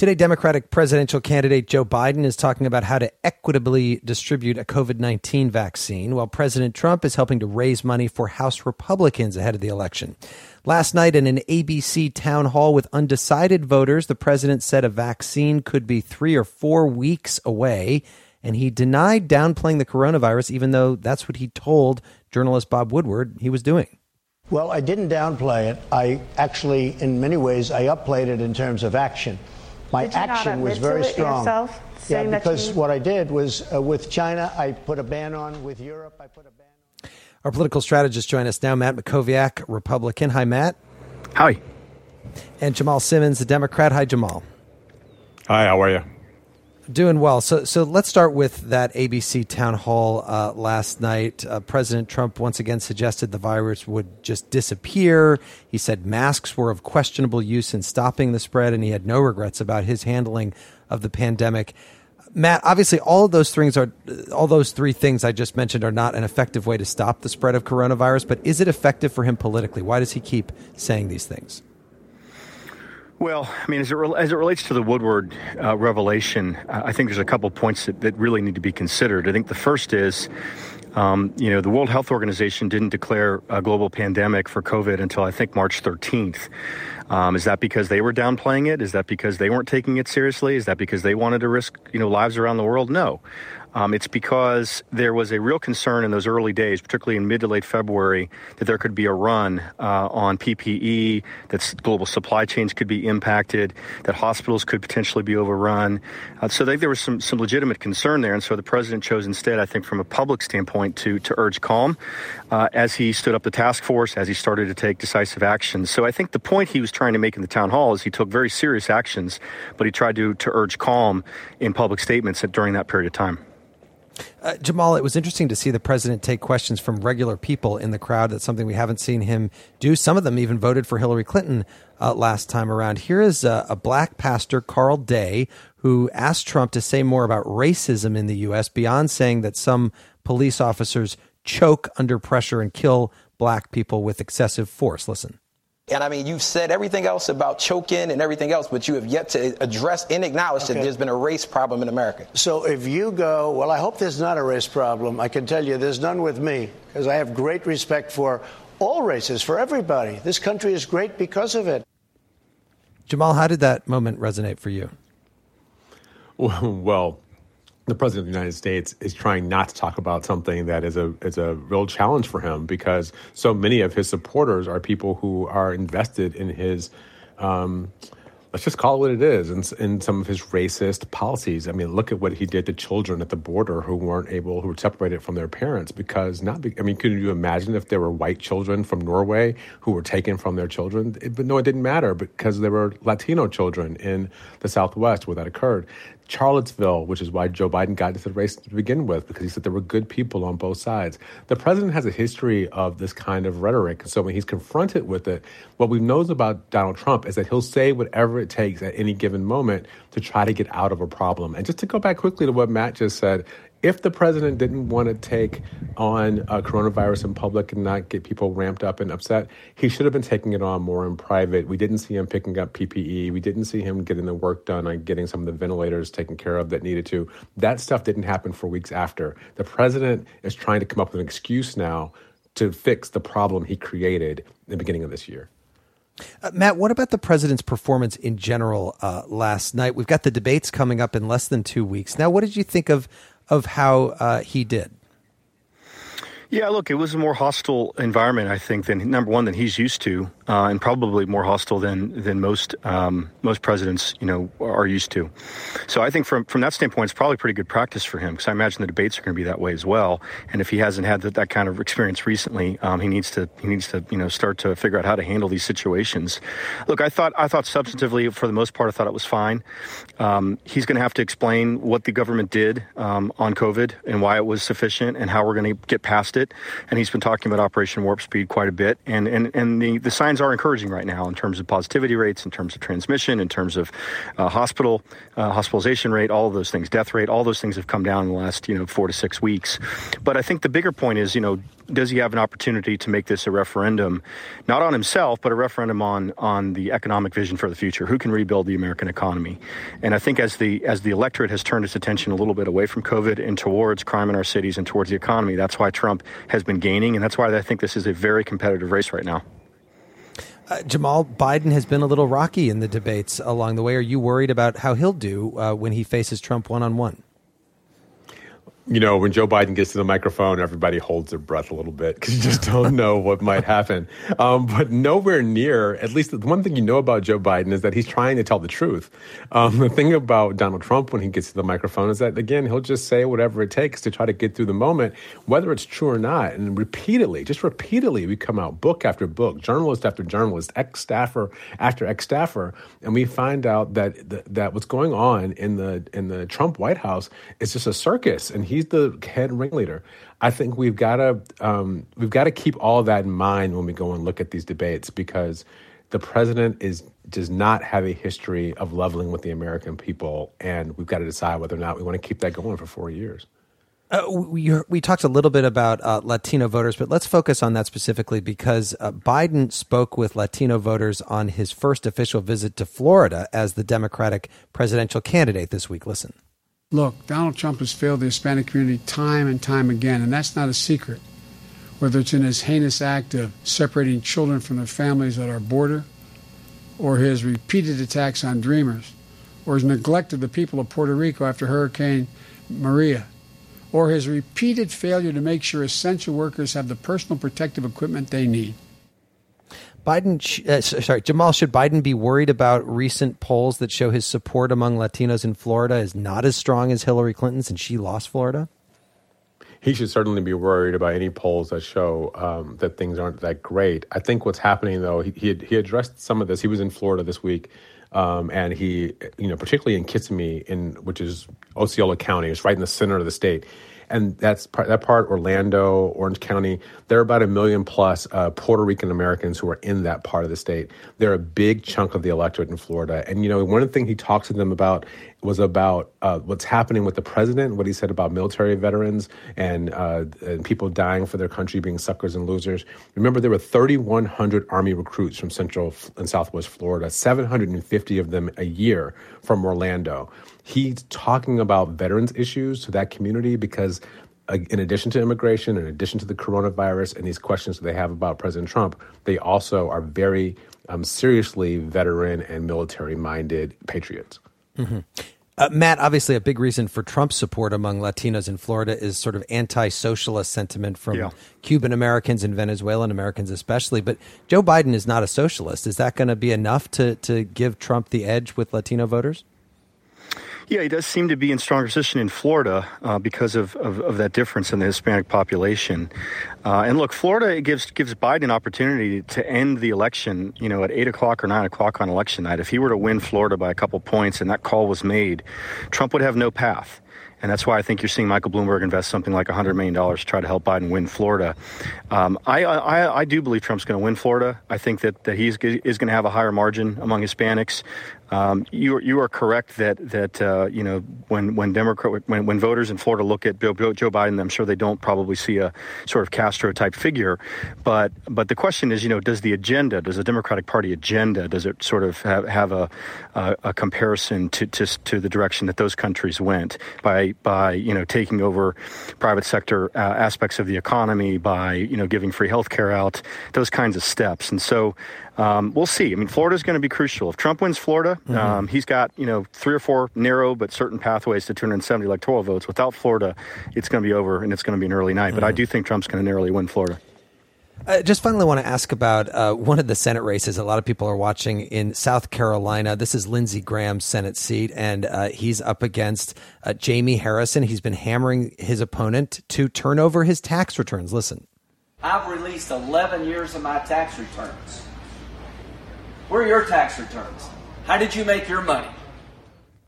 Today, Democratic presidential candidate Joe Biden is talking about how to equitably distribute a COVID-19 vaccine, while President Trump is helping to raise money for House Republicans ahead of the election. Last night in an ABC town hall with undecided voters, the president said a vaccine could be 3 or 4 weeks away, and he denied downplaying the coronavirus, even though that's what he told journalist Bob Woodward he was doing. Well, I didn't downplay it. I actually, in many ways, I upplayed it in terms of action. My action was very strong. Yeah, because what I did was with China, I put a ban on. With Europe, I put a ban on. Our political strategist join us now, Matt Mackowiak, Republican. Hi, Matt. Hi. And Jamal Simmons, the Democrat. Hi, Jamal. Hi, how are you? Doing well. So let's start with that ABC town hall last night. President Trump once again suggested the virus would just disappear. He said masks were of questionable use in stopping the spread, and he had no regrets about his handling of the pandemic. Matt, obviously, all those three things I just mentioned are not an effective way to stop the spread of coronavirus. But is it effective for him politically? Why does he keep saying these things? Well, I mean, as it relates to the Woodward revelation, I think there's a couple points that really need to be considered. I think the first is, the World Health Organization didn't declare a global pandemic for COVID until I think March 13th. Is that because they were downplaying it? Is that because they weren't taking it seriously? Is that because they wanted to risk, lives around the world? No. It's because there was a real concern in those early days, particularly in mid to late February, that there could be a run on PPE, that global supply chains could be impacted, that hospitals could potentially be overrun. So I think there was some legitimate concern there. And so the president chose instead, I think, from a public standpoint, to urge calm as he stood up the task force, as he started to take decisive actions. So I think the point he was trying to make in the town hall is he took very serious actions, but he tried to urge calm in public statements during that period of time. Jamal, it was interesting to see the president take questions from regular people in the crowd. That's something we haven't seen him do. Some of them even voted for Hillary Clinton last time around. Here is a black pastor, Carl Day, who asked Trump to say more about racism in the U.S. beyond saying that some police officers choke under pressure and kill black people with excessive force. Listen. And I mean, you've said everything else about choking and everything else, but you have yet to address and acknowledge that there's been a race problem in America. So if you go, well, I hope there's not a race problem. I can tell you there's none with me, because I have great respect for all races, for everybody. This country is great because of it. Jamal, how did that moment resonate for you? Well, the president of the United States is trying not to talk about something that is a real challenge for him, because so many of his supporters are people who are invested in his, let's just call it what it is, in some of his racist policies. I mean, look at what he did to children at the border who were separated from their parents could you imagine if there were white children from Norway who were taken from their children? But no, it didn't matter, because there were Latino children in the Southwest where that occurred. Charlottesville, which is why Joe Biden got into the race to begin with, because he said there were good people on both sides. The president has a history of this kind of rhetoric. So when he's confronted with it, what we know about Donald Trump is that he'll say whatever it takes at any given moment to try to get out of a problem. And just to go back quickly to what Matt just said, if the president didn't want to take on coronavirus in public and not get people ramped up and upset, he should have been taking it on more in private. We didn't see him picking up PPE. We didn't see him getting the work done on getting some of the ventilators taken care of that needed to. That stuff didn't happen for weeks after. The president is trying to come up with an excuse now to fix the problem he created in the beginning of this year. Matt, what about the president's performance in general last night? We've got the debates coming up in less than 2 weeks. Now, what did you think of how he did? Yeah, look, it was a more hostile environment, I think, than than he's used to, and probably more hostile than most presidents, are used to. So I think from that standpoint, it's probably pretty good practice for him, because I imagine the debates are going to be that way as well. And if he hasn't had that kind of experience recently, he needs to start to figure out how to handle these situations. Look, I thought substantively, for the most part, I thought it was fine. He's going to have to explain what the government did on COVID and why it was sufficient and how we're going to get past it. it, and he's been talking about Operation Warp Speed quite a bit. And the signs are encouraging right now in terms of positivity rates, in terms of transmission, in terms of hospitalization rate, all of those things, death rate, all those things have come down in the last 4 to 6 weeks. But I think the bigger point is, does he have an opportunity to make this a referendum, not on himself, but a referendum on the economic vision for the future? Who can rebuild the American economy? And I think as the electorate has turned its attention a little bit away from COVID and towards crime in our cities and towards the economy, that's why Trump has been gaining, and that's why I think this is a very competitive race right now. Jamal, Biden has been a little rocky in the debates along the way. Are you worried about how he'll do when he faces Trump one-on-one? When Joe Biden gets to the microphone, everybody holds their breath a little bit because you just don't know what might happen. But nowhere near, at least the one thing you know about Joe Biden is that he's trying to tell the truth. The thing about Donald Trump when he gets to the microphone is that, again, he'll just say whatever it takes to try to get through the moment, whether it's true or not. And repeatedly, we come out book after book, journalist after journalist, ex-staffer after ex-staffer, and we find out that what's going on in the Trump White House is just a circus, and he's the head ringleader. I think we've got to keep all of that in mind when we go and look at these debates, because the president does not have a history of leveling with the American people, and we've got to decide whether or not we want to keep that going for 4 years. We talked a little bit about Latino voters, but let's focus on that specifically because Biden spoke with Latino voters on his first official visit to Florida as the Democratic presidential candidate this week. Listen. Look, Donald Trump has failed the Hispanic community time and time again, and that's not a secret. Whether it's in his heinous act of separating children from their families at our border, or his repeated attacks on Dreamers, or his neglect of the people of Puerto Rico after Hurricane Maria, or his repeated failure to make sure essential workers have the personal protective equipment they need. Jamal, should Biden be worried about recent polls that show his support among Latinos in Florida is not as strong as Hillary Clinton's and she lost Florida? He should certainly be worried about any polls that show that things aren't that great. I think what's happening, though, he addressed some of this. He was in Florida this week, and he, particularly in Kissimmee, which is Osceola County, it's right in the center of the state. And that part, Orlando, Orange County, there are about 1 million plus Puerto Rican Americans who are in that part of the state. They're a big chunk of the electorate in Florida. And, one of the things he talked to them about was about what's happening with the president, what he said about military veterans and people dying for their country, being suckers and losers. Remember, there were 3,100 Army recruits from Central and Southwest Florida, 750 of them a year from Orlando. He's talking about veterans issues to that community because in addition to immigration, in addition to the coronavirus and these questions that they have about President Trump, they also are very seriously veteran and military-minded patriots. Mm-hmm. Matt, obviously a big reason for Trump's support among Latinos in Florida is sort of anti-socialist sentiment from Cuban Americans and Venezuelan Americans especially. But Joe Biden is not a socialist. Is that going to be enough to give Trump the edge with Latino voters? Yeah, he does seem to be in stronger position in Florida because of that difference in the Hispanic population. And look, Florida gives Biden an opportunity to end the election, at 8 o'clock or 9 o'clock on election night. If he were to win Florida by a couple points and that call was made, Trump would have no path. And that's why I think you're seeing Michael Bloomberg invest something like $100 million to try to help Biden win Florida. I do believe Trump's going to win Florida. I think that he is going to have a higher margin among Hispanics. You are correct that when voters in Florida look at Joe Biden, I'm sure they don't probably see a sort of Castro type figure. But the question is, does the Democratic Party agenda, does it sort of have a comparison to the direction that those countries went by taking over private sector aspects of the economy, by giving free health care out, those kinds of steps. And so we'll see. I mean, Florida's going to be crucial. If Trump wins Florida, he's got 3 or 4 narrow but certain pathways to 270 electoral votes. Without Florida, it's going to be over, and it's going to be an early night. But I do think Trump's going to narrowly win Florida. Just finally want to ask about one of the Senate races a lot of people are watching in South Carolina. This is Lindsey Graham's Senate seat, and he's up against Jamie Harrison. He's been hammering his opponent to turn over his tax returns. Listen. I've released 11 years of my tax returns. Where are your tax returns? How did you make your money?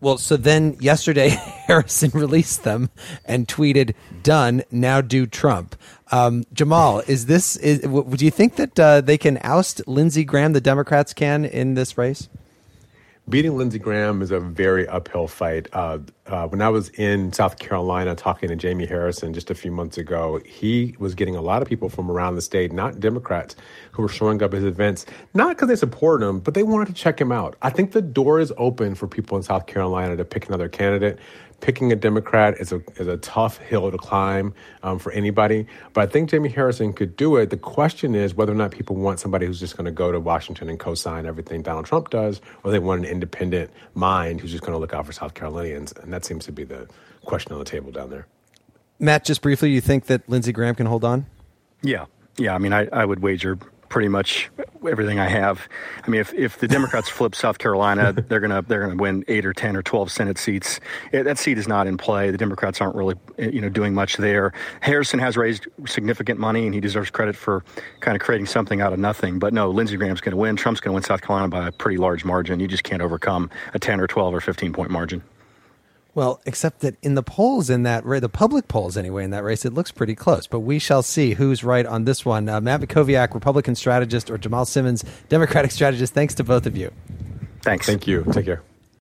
Well, so then yesterday, Harrison released them and tweeted, "Done. Now do Trump." Jamal, do you think that they can oust Lindsey Graham, the Democrats can, in this race? Beating Lindsey Graham is a very uphill fight. When I was in South Carolina talking to Jamie Harrison just a few months ago, he was getting a lot of people from around the state, not Democrats, who were showing up at his events, not because they supported him, but they wanted to check him out. I think the door is open for people in South Carolina to pick another candidate. Picking a Democrat is a tough hill to climb for anybody. But I think Jamie Harrison could do it. The question is whether or not people want somebody who's just going to go to Washington and co-sign everything Donald Trump does, or they want an independent mind who's just going to look out for South Carolinians. And that seems to be the question on the table down there. Matt, just briefly, you think that Lindsey Graham can hold on? Yeah. I mean, I would wager pretty much everything I have. I mean, if the Democrats flip South Carolina, they're gonna win 8 or 10 or 12 Senate seats. That seat is not in play. The Democrats aren't really doing much there. Harrison has raised significant money, and he deserves credit for kind of creating something out of nothing. But no, Lindsey Graham's going to win. Trump's going to win South Carolina by a pretty large margin. You just can't overcome a 10 or 12 or 15-point margin. Well, except that in the polls in that race, the public polls anyway, in that race, it looks pretty close. But we shall see who's right on this one. Matt Mackowiak, Republican strategist, or Jamal Simmons, Democratic strategist, thanks to both of you. Thanks. Thank you. Take care.